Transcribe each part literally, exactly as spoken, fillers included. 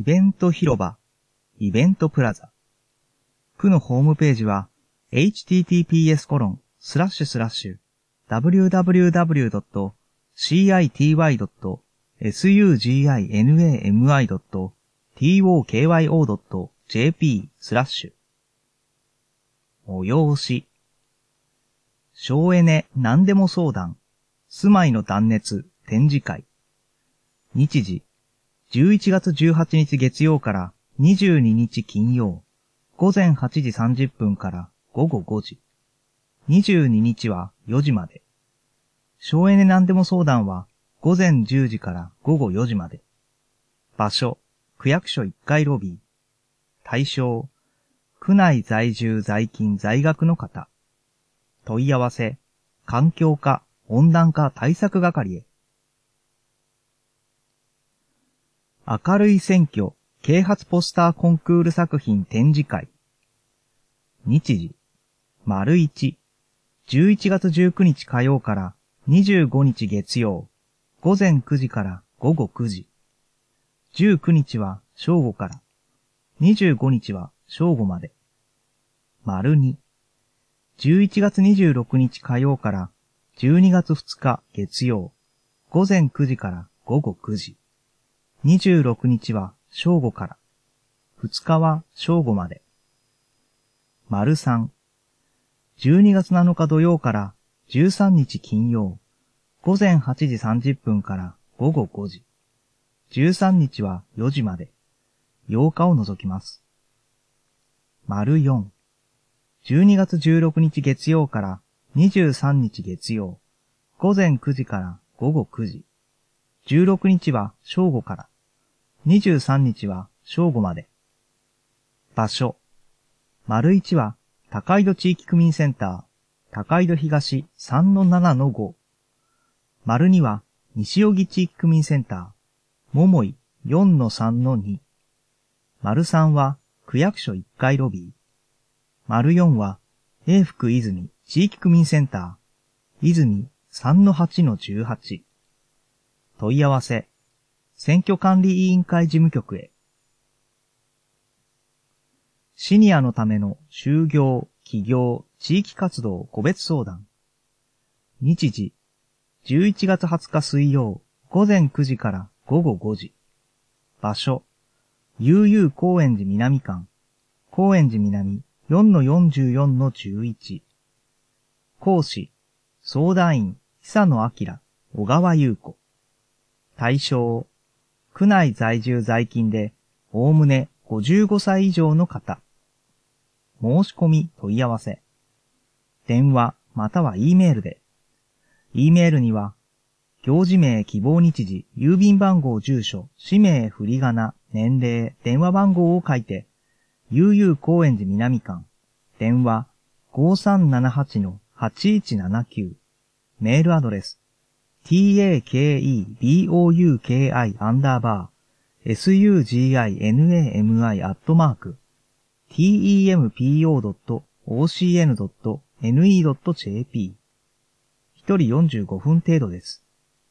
イベント広場、イベントプラザ。区のホームページは エイチティーティーピーエスコロンスラッシュスラッシュダブリューダブリューダブリュードットシーアイティーワイドットエスユージーアイエヌエーエムアイドットティーオーケーワイオードットジェーピースラッシュ催し省エネ何でも相談住まいの断熱展示会日時じゅういちがつじゅうはちにち月曜からにじゅうににち金曜午前はちじさんじゅっぷんから午後ごじにじゅうににちはよじまで省エネ何でも相談は午前じゅうじから午後よじまで場所区役所いっかいロビー対象区内在住在勤在学の方問い合わせ環境課温暖化対策係へ明るい選挙啓発ポスターコンクール作品展示会日時丸一じゅういちがつじゅうくにち火曜からにじゅうごにち月曜午前くじから午後くじじゅうくにちは正午からにじゅうごにちは正午まで丸にじゅういちがつにじゅうろくにち火曜からじゅうにがつふつか月曜午前くじから午後くじにじゅうろくにちは正午からふつかは正午まで丸さんじゅうにがつなのか土曜からじゅうさんにち金曜午前はちじさんじゅっぷんから午後ごじじゅうさんにちはよじまでようかを除きます丸よんじゅうにがつじゅうろくにち月曜からにじゅうさんにち月曜午前くじから午後くじじゅうろくにちは正午からにじゅうさんにちは正午まで場所丸いちは高井戸地域区民センター高井戸東 さんのななのご 丸には西荻地域区民センター桃井 よんのさんのに 丸さんは区役所いっかいロビー丸よんは永福泉地域区民センター泉 さんのはちのじゅうはち 問い合わせ選挙管理委員会事務局へシニアのための就業、起業、地域活動個別相談日時じゅういちがつはつか水曜午前くじから午後ごじ場所悠々高円寺南館高円寺南 よんのよんじゅうよんのじゅういち 講師相談員久野明小川優子対象区内在住在勤でおおむねごじゅうごさい以上の方申し込み問い合わせ電話または E メールで E メールには行事名希望日時郵便番号住所氏名振り仮名年齢電話番号を書いて悠々高円寺南館電話 ごさんななはちのはちいちななきゅう メールアドレス ティーエーケーイービーオーユーケーアイ アンダーバー エスユージーアイエヌエーエムアイ アットマーク ティーイーエムピーオードットオーシーエヌドットエヌイードットジェーピー 一人よんじゅうごふん程度です。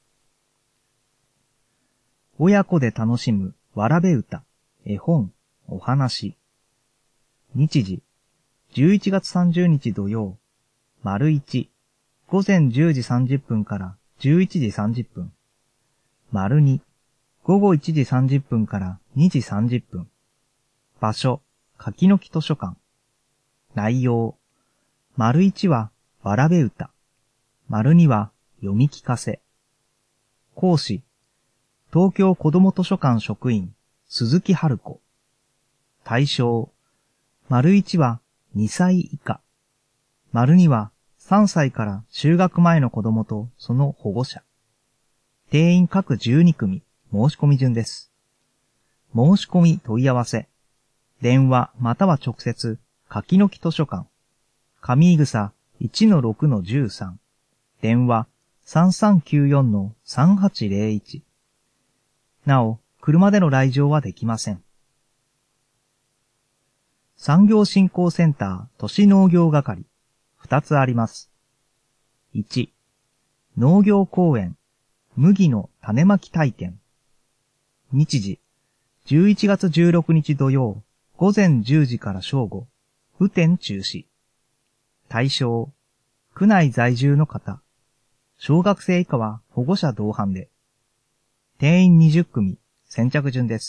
親子で楽しむわらべ歌、絵本、お話。日時、じゅういちがつさんじゅうにち土曜、丸一、午前じゅうじさんじゅっぷんからじゅういちじさんじゅっぷん。丸二、午後いちじさんじゅっぷんからにじさんじゅっぷん。場所、柿の木図書館。内容、丸一はわらべ歌。丸二は読み聞かせ。講師、東京子ども図書館職員、鈴木春子。対象、丸一はにさい以下。丸二はさんさいから就学前の子供とその保護者。定員各じゅうにくみ、申し込み順です。申し込み問い合わせ。電話または直接、柿の木図書館。上井草 いちのろくのじゅうさん。電話さんさんきゅうよんのさんはちゼロいち。なお、車での来場はできません。産業振興センター都市農業係。二つあります。いち、農業公園、麦の種まき体験。日時、 じゅういちがつじゅうろくにち土曜、午前じゅうじから正午、雨天中止。対象、区内在住の方。小学生以下は保護者同伴で。定員にじゅっくみ、先着順です。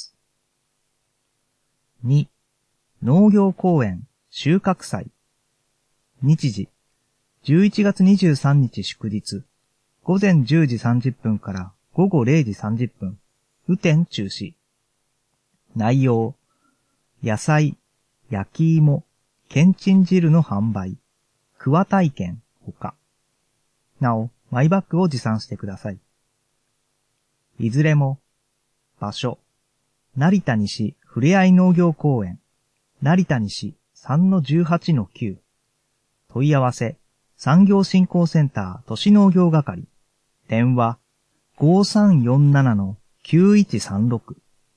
に、農業公園収穫祭。日時、じゅういちがつにじゅうさんにち祝日、午前じゅうじさんじゅっぷんから午後れいじさんじゅっぷん、雨天中止。内容、野菜、焼き芋、けんちん汁の販売、桑体験、ほか。なお、マイバッグを持参してください。いずれも、場所、成田西ふれあい農業公園、成田西 さんのじゅうはちのきゅう。問い合わせ、産業振興センター都市農業係。電話、ごさんよんななのきゅういちさんろく。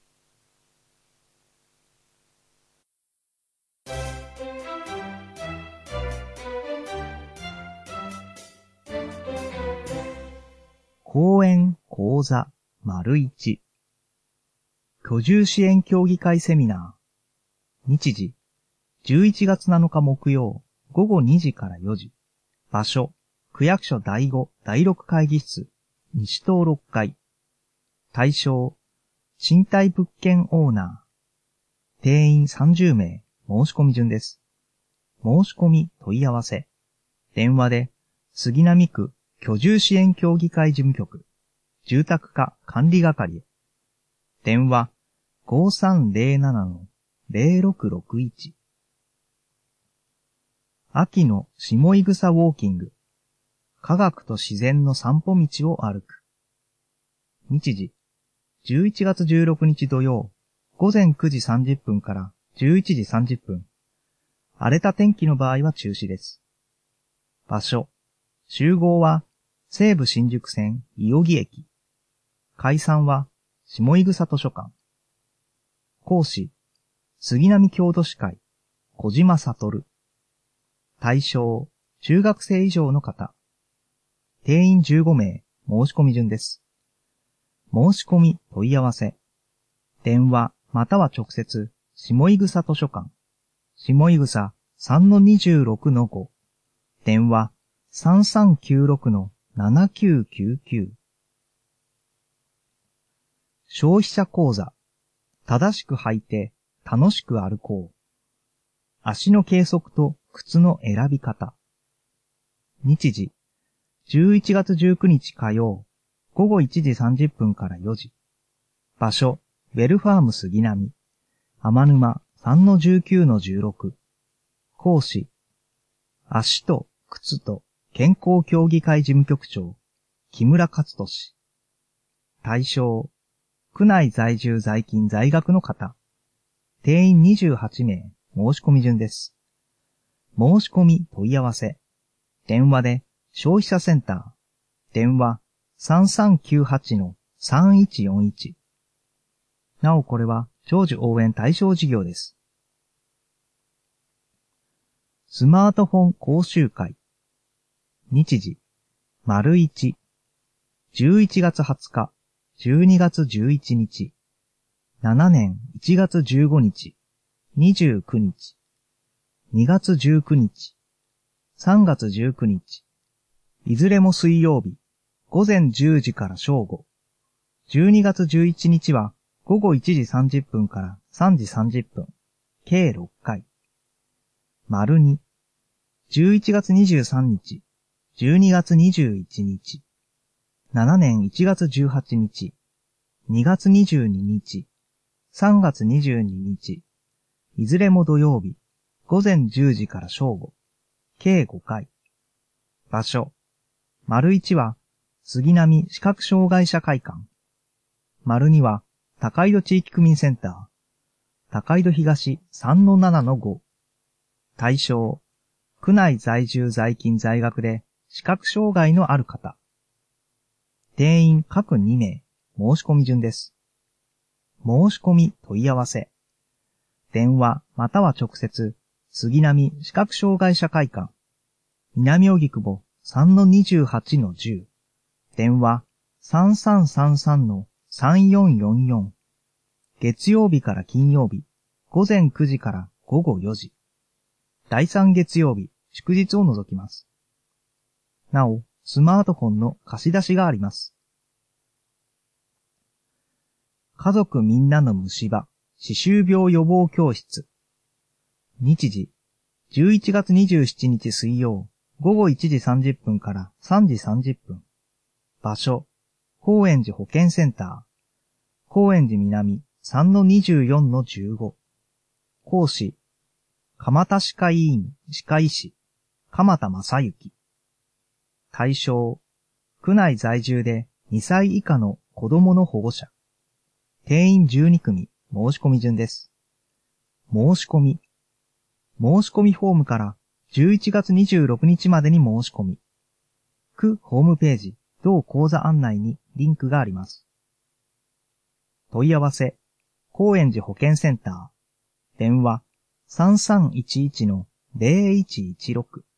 講演講座丸一。居住支援協議会セミナー。日時、じゅういちがつなのか木曜、ごごにじからよじ。場所、区役所だいご、だいろく会議室、西棟ろっかい。対象、賃貸物件オーナー。定員さんじゅうめい、申し込み順です。申し込み問い合わせ。電話で、杉並区居住支援協議会事務局、住宅課管理係へ。電話、ごさんぜろななのぜろろくろくいち。秋の下井草ウォーキング。科学と自然の散歩道を歩く。日時、じゅういちがつじゅうろくにち土曜、午前くじさんじゅっぷんからじゅういちじさんじゅっぷん。荒れた天気の場合は中止です。場所、集合は西武新宿線伊予木駅。解散は下井草図書館。講師、杉並郷土史会、小島悟。対象、中学生以上の方。定員じゅうごめい、申し込み順です。申し込み問い合わせ。電話または直接、下井草図書館。下井草 さんのにじゅうろくのご。電話さんさんきゅうろくのななきゅうきゅうきゅう。消費者講座。正しく履いて楽しく歩こう。足の計測と靴の選び方。日時、じゅういちがつじゅうくにち火曜、ごごいちじさんじゅっぷんからよじ。場所、ウェルファーム杉並。天沼 さんのじゅうきゅうのじゅうろく。講師、足と靴と健康協議会事務局長、木村勝俊。対象、区内在住在勤在学の方。定員にじゅうはちめい、申し込み順です。申し込み問い合わせ。電話で消費者センター。電話さんさんきゅうはちのさんいちよんいち。なおこれは長寿応援対象事業です。スマートフォン講習会。日時、丸一。じゅういちがつはつか、じゅうにがつじゅういちにち。ななねんいちがつじゅうごにち。にじゅうくにち。にがつじゅうくにち。さんがつじゅうくにち。いずれも水曜日、午前じゅうじから正午。じゅうにがつじゅういちにちは午後いちじさんじゅっぷんからさんじさんじゅっぷん。計ろっかい。丸に。じゅういちがつにじゅうさんにち。じゅうにがつにじゅういちにち。ななねんいちがつじゅうはちにち。にがつにじゅうににち。さんがつにじゅうににち。いずれも土曜日、午前じゅうじから正午。計ごかい。場所。丸いちは、杉並視覚障害者会館。丸には、高井戸地域区民センター。高井戸東 さんのななのご。対象。区内在住在勤在学で視覚障害のある方。定員各にめい、申し込み順です。申し込み問い合わせ。電話または直接、杉並視覚障害者会館。南荻窪 さんのにじゅうはちのじゅう。電話さんさんさんさんのさんよんよんよん。 月曜日から金曜日、午前くじから午後よじ。だいさん月曜日、祝日を除きます。なお、スマートフォンの貸し出しがあります。家族みんなの虫歯、歯周病予防教室。日時、じゅういちがつにじゅうしちにち水曜、ごごいちじさんじゅっぷんからさんじさんじゅっぷん。場所、高円寺保健センター。高円寺南 さんのにじゅうよんのじゅうご。講師、蒲田歯科医院歯科医師、鎌田正幸。対象、区内在住でにさい以下の子供の保護者。定員じゅうにくみ、申し込み順です。申し込み。申し込みフォームからじゅういちがつにじゅうろくにちまでに申し込み。区ホームページ、同講座案内にリンクがあります。問い合わせ、高円寺保健センター。電話、さんさんいちいちのゼロいちいちろく。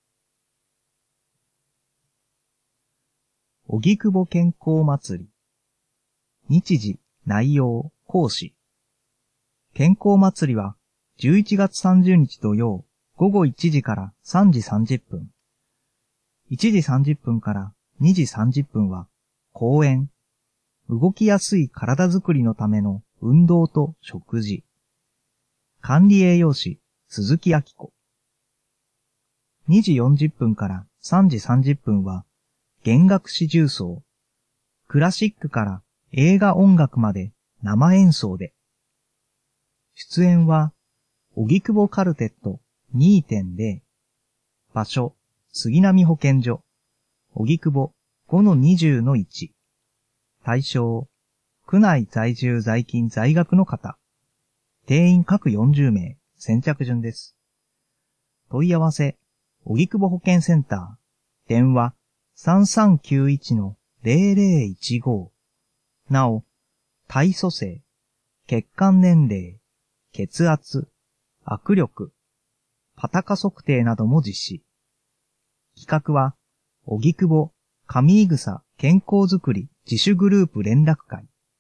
荻窪健康祭り。日時、内容、講師。健康祭りは、じゅういちがつさんじゅうにち土曜、ごごいちじからさんじさんじゅっぷん。いちじさんじゅっぷんからにじさんじゅっぷんは、講演。動きやすい体づくりのための運動と食事。管理栄養士、鈴木明子。にじよんじゅっぷんからさんじさんじゅっぷんは、弦楽四重奏。クラシックから映画音楽まで生演奏で。出演は、荻窪カルテット にてんゼロ。場所、杉並保健所。荻窪 ごのにじゅうのいち。対象、区内在住在勤在学の方。定員各よんじゅうめい、先着順です。問い合わせ、荻窪保健センター。電話、さんさんきゅういちのゼロゼロいちご。なお、体組成、血管年齢、血圧、握力、パタカ測定なども実施。企画は、荻窪、上井草健康づくり自主グループ連絡会。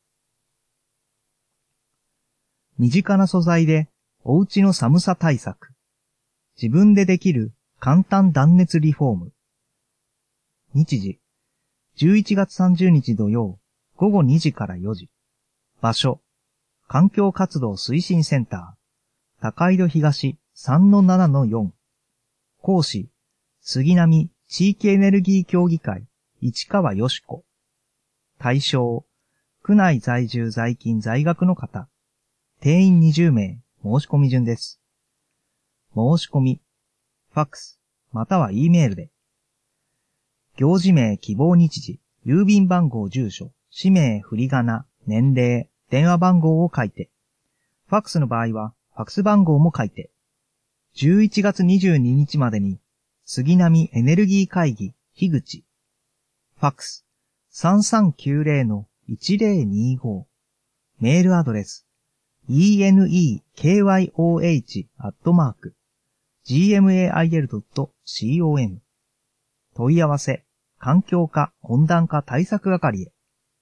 身近な素材でおうちの寒さ対策。自分でできる簡単断熱リフォーム。日時、じゅういちがつさんじゅうにち土曜、ごごにじからよじ。場所、環境活動推進センター。高井戸東 さんのななのよん。講師、杉並地域エネルギー協議会、市川よし子。対象、区内在住在勤在学の方。定員にじゅうめい、申し込み順です。申し込み、ファックス、または E メールで。行事名、希望日時、郵便番号、住所、氏名、振り仮名、年齢、電話番号を書いて。ファックスの場合は、ファックス番号も書いて。じゅういちがつにじゅうににちまでに、杉並エネルギー会議、樋口。ファックス、さんさんきゅうゼロのいちゼロにご。メールアドレス、イーエヌイーケーワイオーエイチ アットマーク、ジーエムエーアイエル ドット コム。問い合わせ、環境課温暖化対策係へ。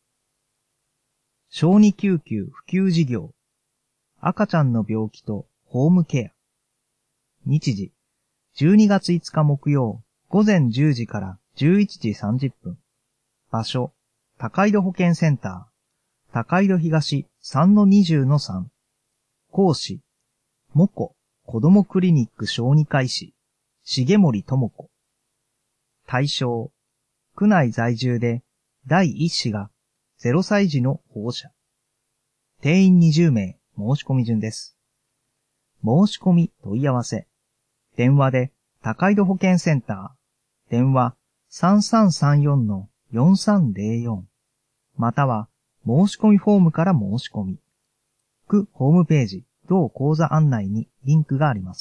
小児救急普及事業。赤ちゃんの病気とホームケア。日時、じゅうにがついつか木曜、ごぜんじゅうじからじゅういちじさんじゅっぷん。場所、高井戸保健センター。高井戸東 さんのにじゅうのさん。講師、もこ子どもクリニック小児科医師、重森智子。対象、区内在住でだいいっ子がゼロさい児の保護者。定員にじゅうめい、申し込み順です。申し込み問い合わせ。電話で高井戸保健センター。電話さんさんさんよんのよんさんゼロよん。または申し込みフォームから申し込み。区ホームページ、同講座案内にリンクがあります。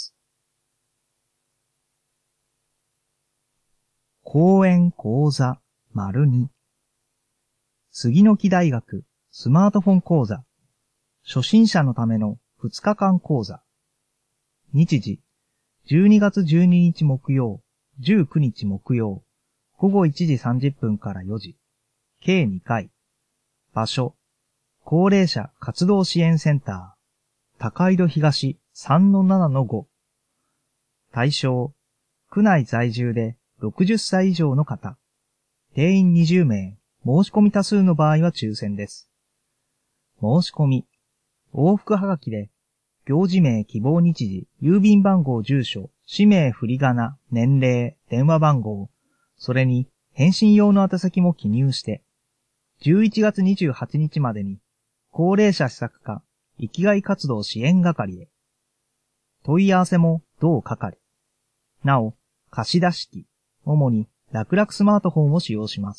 講演講座 ② 杉の木大学スマートフォン講座初心者のためのふつかかん講座。日時、じゅうにがつじゅうににち木曜、じゅうくにち木曜、ごごいちじさんじゅっぷんからよじ。計にかい。場所、 高齢者活動支援センター、高井戸東 さんのななのご。対象、区内在住でろくじゅっさい以上の方。定員にじゅうめい、申し込み多数の場合は抽選です。申し込み、往復はがきで、行事名、希望日時、郵便番号、住所、氏名、振り仮名、年齢、電話番号、それに返信用の宛先も記入して、じゅういちがつにじゅうはちにちまでに、高齢者施策課、生きがい活動支援係へ。問い合わせも同係。なお、貸し出し機、主に楽々スマートフォンを使用します。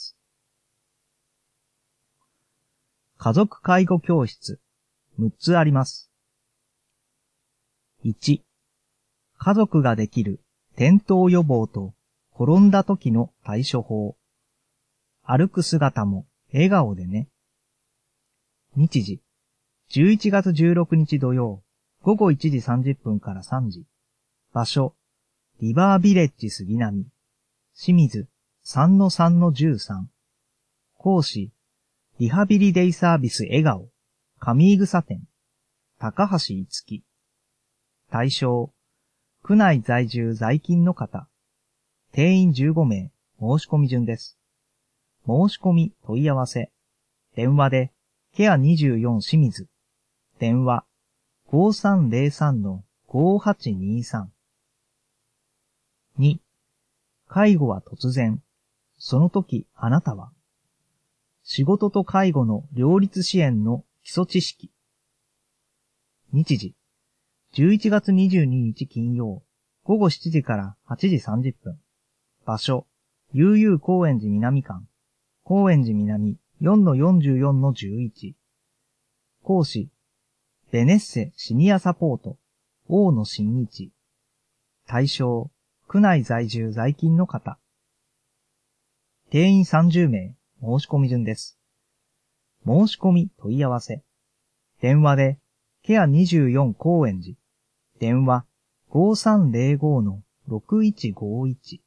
家族介護教室、むっつあります。いち、家族ができる転倒予防と転んだ時の対処法。歩く姿も笑顔でね。日時、じゅういちがつじゅうろくにち土曜、ごごいちじさんじゅっぷんからさんじ。場所、リバービレッジ杉並。清水 さんのさんのじゅうさん。講師、リハビリデイサービス笑顔、上井草店、高橋いつき。対象、区内在住在勤の方。定員じゅうごめい、申し込み順です。申し込み問い合わせ。電話で、ケアにじゅうよん清水。電話、ごさんぜろさんのごはちにさん。に、介護は突然。その時あなたは。仕事と介護の両立支援の基礎知識。日時、じゅういちがつにじゅうににち金曜、ごごしちじからはちじさんじゅっぷん。場所、悠々高円寺南館。高円寺南 よんのよんじゅうよんのじゅういち。講師、ベネッセシニアサポート、大野真一。対象、区内在住在勤の方。定員さんじゅうめい、申し込み順です。申し込み問い合わせ。電話で、ケアにじゅうよん高円寺。電話、ごさんぜろごのろくいちごいち。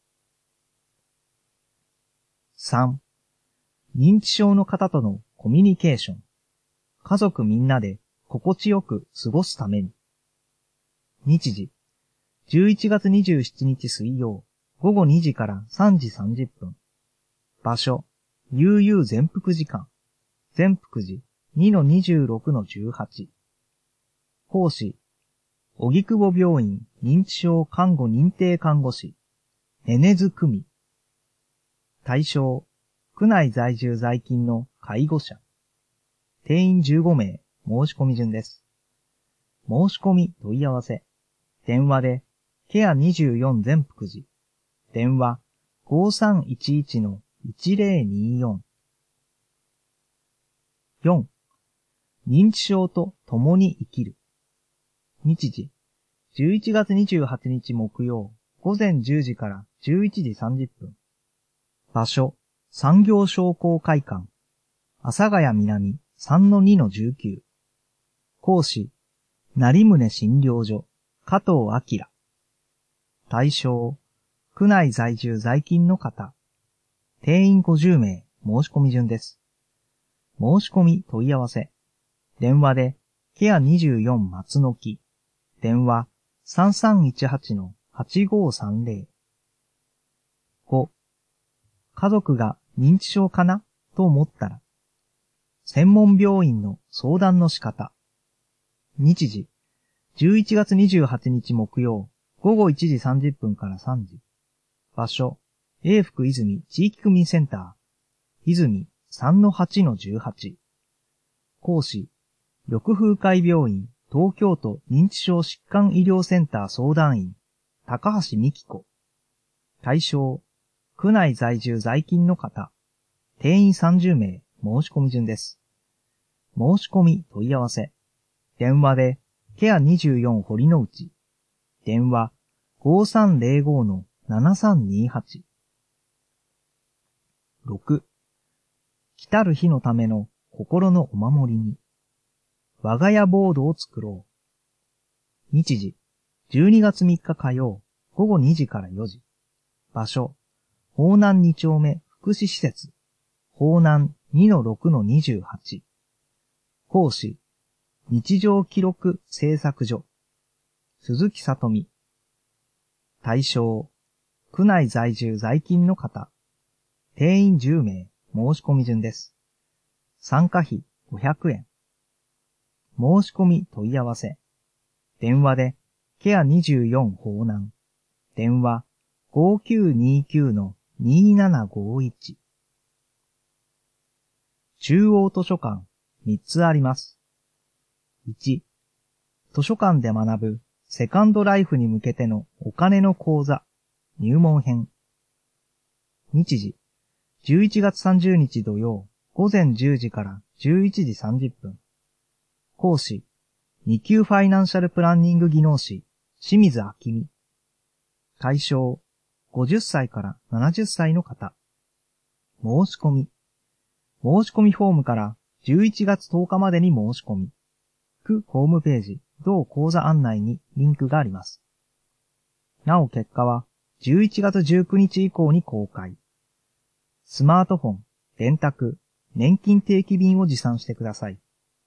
さん、認知症の方とのコミュニケーション。家族みんなで心地よく過ごすために。日時、じゅういちがつにじゅうしちにち水曜、ごごにじからさんじさんじゅっぷん。場所、悠々全福時間。全福寺 にのにじゅうろくのじゅうはち。講師、荻窪病院認知症看護認定看護師、ねねずくみ。対象、区内在住在勤の介護者。定員じゅうごめい、申し込み順です。申し込み問い合わせ。電話で、ケアにじゅうよん全福寺。電話、ごさんいちいちのいちぜろによん。よん、認知症と共に生きる。日時、じゅういちがつにじゅうはちにち木曜、ごぜんじゅうじからじゅういちじさんじゅっぷん。場所、産業商工会館。阿佐ヶ谷南 さんのにのじゅうきゅう。講師、成宗診療所、加藤明。対象、区内在住在勤の方。定員ごじゅうめい、申し込み順です。申し込み問い合わせ。電話で、ケアにじゅうよん松の木。電話、さんさんいちはちのはちごさんぜろ。ご、家族が認知症かなと思ったら、専門病院の相談の仕方。日時、じゅういちがつにじゅうはちにち木曜、ごごいちじさんじゅっぷんからさんじ。場所、永福泉地域区民センター。泉 さんのはちのじゅうはち。講師、緑風会病院東京都認知症疾患医療センター相談員、高橋美希子。対象、区内在住在勤の方。定員さんじゅうめい、申し込み順です。申し込み問い合わせ。電話で、ケアにじゅうよん堀之内。電話、ごさんぜろごのななさんにはち。ろく、来たる日のための心のお守りに。我が家ボードを作ろう。日時、じゅうにがつみっか火曜、ごごにじからよじ。場所、方南に丁目福祉施設。方南 にのろくのにじゅうはち。 講師、日常記録製作所、鈴木さとみ。対象、区内在住在勤の方。定員じゅうめい、申し込み順です。参加費ごひゃくえん。申し込み問い合わせ。電話で、ケアにじゅうよん方南。電話 ごきゅうにきゅうのにななごいち。中央図書館みっつあります。いち、図書館で学ぶセカンドライフに向けてのお金の講座、入門編。日時、じゅういちがつさんじゅうにち土曜、午前じゅうじからじゅういちじさんじゅっぷん。講師、に級ファイナンシャルプランニング技能士、清水明美。対象、ごじゅっさいからななじゅっさいの方。申し込み。申し込みフォームからじゅういちがつとおかまでに申し込み。区ホームページ、同講座案内にリンクがあります。なお結果はじゅういちがつじゅうくにち以降に公開。スマートフォン、電卓、年金定期便を持参してください。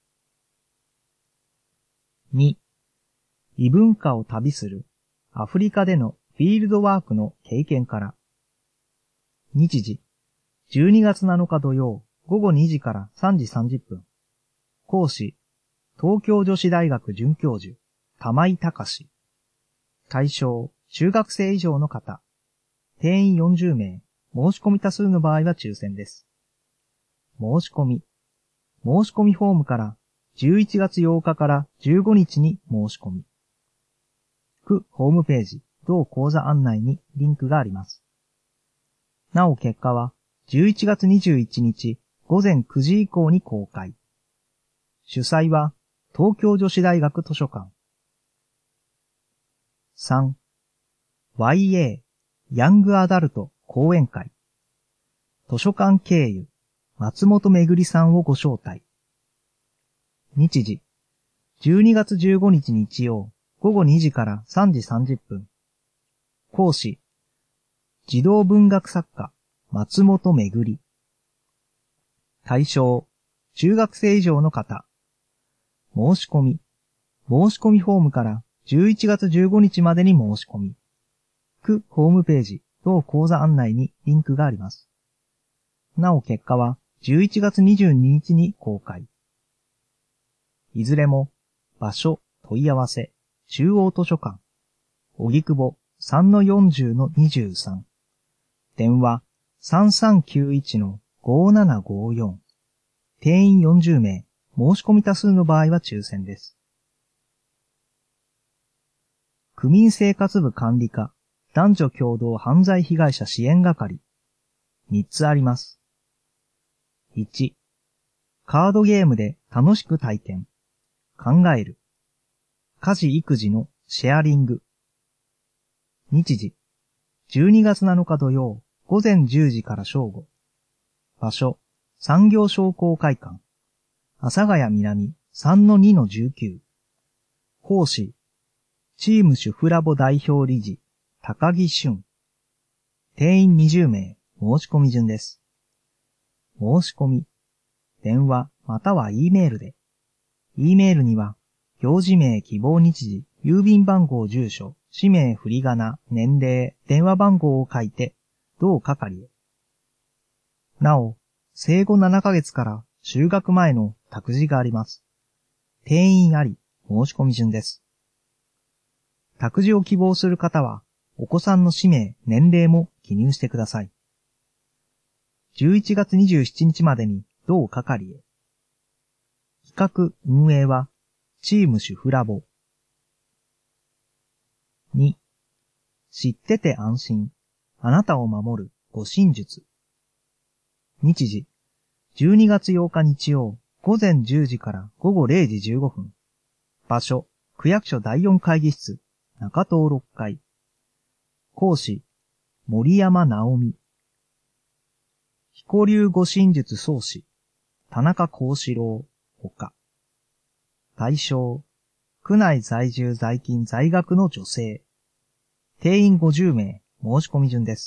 に、異文化を旅するアフリカでのフィールドワークの経験から。日時、じゅうにがつなのか土曜、ごごにじからさんじさんじゅっぷん。講師、東京女子大学准教授、玉井隆。対象、中学生以上の方。定員よんじゅうめい、申し込み多数の場合は抽選です。申し込み。申し込みフォームからじゅういちがつようかからじゅうごにちに申し込み。区ホームページ、同講座案内にリンクがあります。なお結果はじゅういちがつにじゅういちにちごぜんくじ以降に公開。主催は東京女子大学図書館。さん、ワイエー ヤングアダルト講演会。図書館経由、松本めぐりさんをご招待。日時、じゅうにがつじゅうごにち日曜、ごごにじからさんじさんじゅっぷん。講師、児童文学作家、松本めぐり。対象、中学生以上の方。申し込み。申し込みフォームからじゅういちがつじゅうごにちまでに申し込み。区ホームページ、同講座案内にリンクがあります。なお結果はじゅういちがつにじゅうににちに公開。いずれも、場所、問い合わせ、中央図書館、荻窪 さんのよんじゅうのにじゅうさん。電話 さんさんきゅういちのごななごよん。定員よんじゅうめい、申し込み多数の場合は抽選です。区民生活部管理課、男女共同犯罪被害者支援係。みっつあります。いち、カードゲームで楽しく体験。考える。家事育児のシェアリング。日時、じゅうにがつなのか土曜、ごぜんじゅうじから正午。場所、産業商工会館。阿佐ヶ谷南 さんのにのじゅうきゅう。講師、チーム主婦ラボ代表理事、高木俊。定員にじゅうめい、申し込み順です。申し込み、電話または E メールで。E メールには、表示名、希望日時、郵便番号、住所、氏名、振り仮名、年齢、電話番号を書いて、同係へ。なお、生後ななかげつから就学前の託児があります。定員あり、申し込み順です。託児を希望する方は、お子さんの氏名、年齢も記入してください。じゅういちがつにじゅうしちにちまでに同係へ。企画、運営は、チーム主婦ラボ。に、知ってて安心。あなたを守る護身術。日時、じゅうにがつようか日曜、ごぜんじゅうじからごごれいじじゅうごふん。場所、区役所だいよん会議室、中東ろっかい。講師、森山直美。彦流護身術創始、田中幸四郎、ほか。対象、区内在住在勤在学の女性。定員ごじゅうめい、申し込み順です。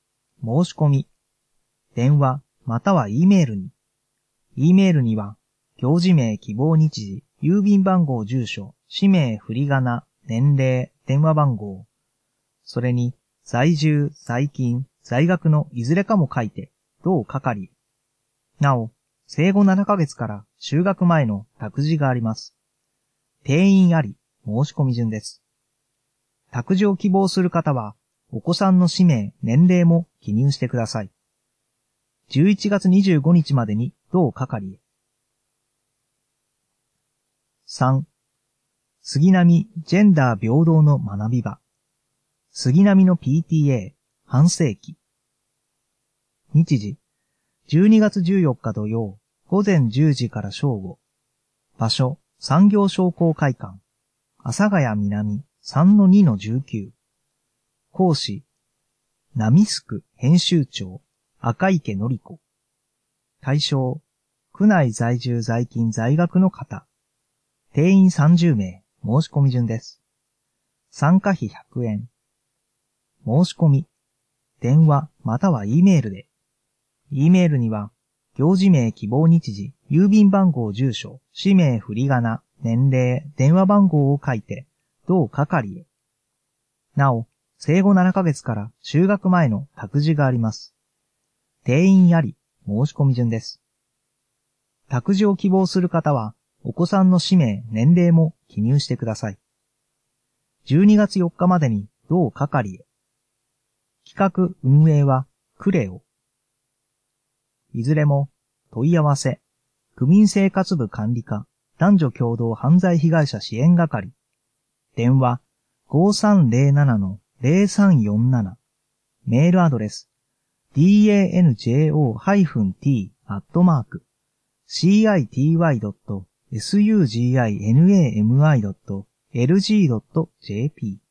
申し込み、電話または E メールに。E メールには、 行事名、希望日時、郵便番号、住所、氏名、振り仮名、年齢、電話番号、それに在住、在勤、在学のいずれかも書いて、同係。なお、生後ななかげつから就学前の託児があります。定員あり、申し込み順です。託児を希望する方は、お子さんの氏名、年齢も記入してください。じゅういちがつにじゅうごにちまでに同係へ。さん. 杉並ジェンダー平等の学び場。杉並の ピーティーエー 半世紀。日時、じゅうにがつじゅうよっか土曜、午前じゅうじから正午。場所、産業商工会館。阿佐ヶ谷南 さんのにのじゅうきゅう。講師、ナミスク編集長、赤池のり子。対象、区内在住在勤在学の方。定員さんじゅうめい、申し込み順です。参加費ひゃくえん。申し込み、電話または E メールで。E メールには、行事名、希望日時、郵便番号、住所、氏名、振り仮名、年齢、電話番号を書いて、同係へ。なお、生後ななかげつから就学前の託児があります。定員あり、申し込み順です。託児を希望する方は、お子さんの氏名、年齢も記入してください。じゅうにがつよっかまでに同係へ。企画・運営はクレオ。いずれも問い合わせ、区民生活部管理課、男女共同犯罪被害者支援係。電話 ごさんぜろななのぜろさんよんなな。メールアドレス ダンジョ -t アットマーク シーアイティーワイドットスユージーアイナミドットエルジードットジェーピー